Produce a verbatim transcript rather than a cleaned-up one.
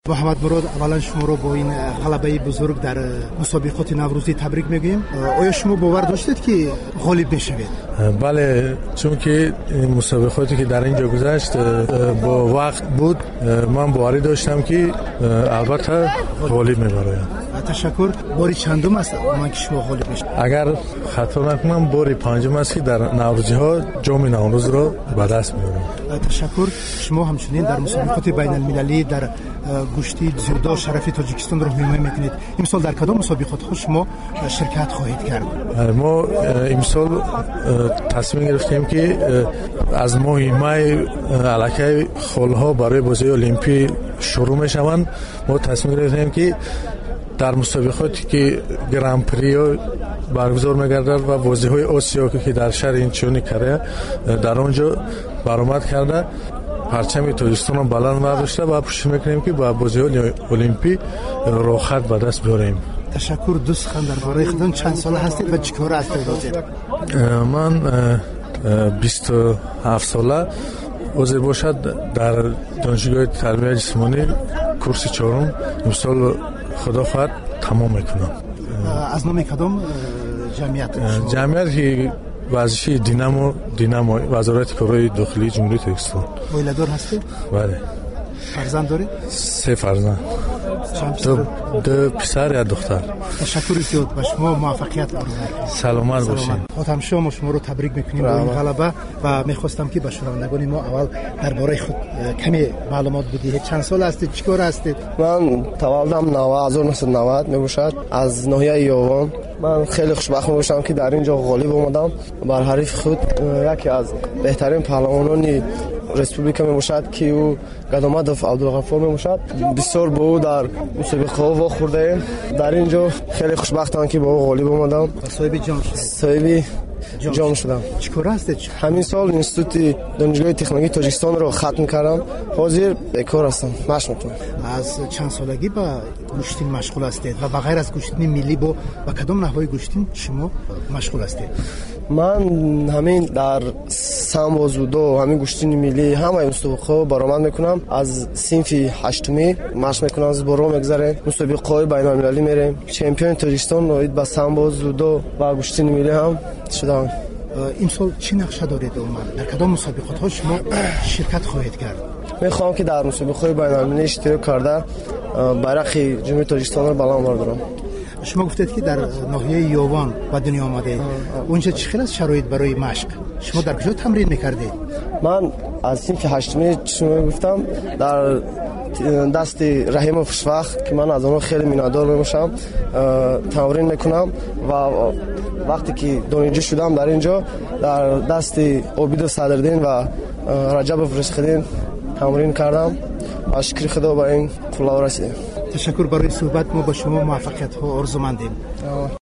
محمد مراد، اولا شما رو با این غلبه بزرگ در مسابقات نوروزی تبریک میگیم. آیا شما باور داشتید که غالب بشوید؟ بله، چون که این مسابقاتی که در اینجا گذشت با وقت بود، من باوری داشتم که البته غالب میبرایم. تشکر. باری چندم است من که شما غالب میشید؟ اگر خطا نکنم باری پنجم است که در نوروزی ها جام نوروز را به دست میارم. تشکر. شما همچنین در مسابقات بین المللی در گشتی زیودا شرف تاجیکستان را حمایت میکنید. امسال در کدام مسابقات ها شما شرکت خواهید کرد؟ ما امسال تصمیم گرفتیم که از ماه می علاقه خلها برای بازی المپی شروع میشوند. ما تصمیم گرفتیم که در مسابقاتی که گران پری برگزار می‌گردد و بازی‌های آسیا که در شهر اینچونی کره در اونجا برآمد کرده، پرچم تاجیکستان رو بلند برداشته و پشت می‌کنیم که با بازی‌های المپی راحت به دست بیاریم. تشکر. دوست خان درباره خودتون چند ساله هستید و چیکار هستید؟ من بیست و هفت ساله عضو باشد در دانشگاه تربیت جسمانی کورس چهارم امسال خدا خواهد تمام میکنم. از نام کدام جمعیت؟ جمعیت که ورزشی دینامو دینامو وزارت کارهای داخلی جمهوری تاجیکستان. اویلادور هستید؟ بله. فرزند دارید؟ سه فرزند. دو, دو پسر یا دختر. تشکر زیاد. به شما موفقیت آرزو می‌کنم. سلامت باشین. خاتم شما شما رو تبریک میکنیم با این غلبه و میخواستم که به شنوندگان ما اول درباره خود کمی معلومات بدید. چند سال هستید؟ چیکار هستید؟ من تولدم هزار و نهصد و نود میباشد، از ناحیه یوان. من خیلی خوشبخت میباشم که در اینجا غالب اومدم. بر حریف خود یکی از بهترین پهلوانان ریسپوبلیکا میباشد که او گدامادوف عبدالغفور میباشد. بسیار با او در مسابقه ها واخورده ایم. در اینجا خیلی خوشبختم که با او غالب اومدم. صاحب جام شدم. صاحب جام شدم. چیکار هستید؟ همین سال اینستیتوت دانشگاه تکنولوژی تاجیکستان رو ختم کردم. حاضر بیکار هستم، مشق میکنم. از چند سالگی با گشتین مشغول هستید و بغیر از گشتین ملی با با کدام نحوه گشتین شما مشغول هستید؟ من همین در سامبوزودو همین گشتین ملی همه مسابقه برآمد میکنم. از صنف هشتمی مشق میکنم، از برو میگذره مسابقه بین المللی میریم. چمپیون تاجیکستان نوید با سامبوزودو و گشتین ملی هم شدم. امسال چی نقشه دارید عموما؟ در کدام مسابقات ها شما شرکت خواهید کرد؟ میخوام که در مسابقه بین المللی اشتراک کرده بیرق جمهوری تاجیکستان رو بلند بردارم. شما گفتید که در ناحیه یوان و دنیا آمده، اونجا چه خیلی شرایط برای مشق؟ شما در کجا تمرین میکردید؟ من از صنف هشتمی شما گفتم در دست رحیم خوشوقت که من از اون خیلی مینادار میباشم تمرین میکنم و وقتی که دانشجو شدم در اینجا در دست عبید صدردین و رجب فرشخدین تمرین کردم و شکر خدا با این خلاص رسیدم. تشکر برای صحبت. ما با شما موفقیت ها آرزومندیم.